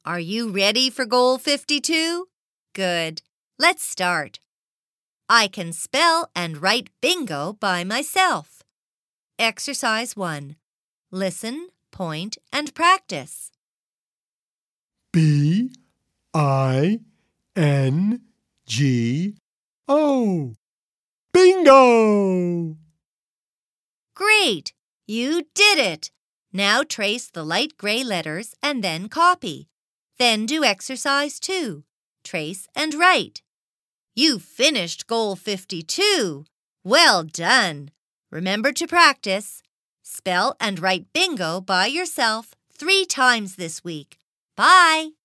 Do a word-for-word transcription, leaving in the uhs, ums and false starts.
Are you ready for Goal fifty-two? Good. Let's start. I can spell and write bingo by myself. Exercise one. Listen, point, and practice. B I N G O. Bingo! Great! You did it! Now trace the light gray letters and then copy. Then do exercise two. Trace and write. You finished Goal fifty-two! Well done! Remember to practice. Spell and write bingo by yourself three times this week. Bye!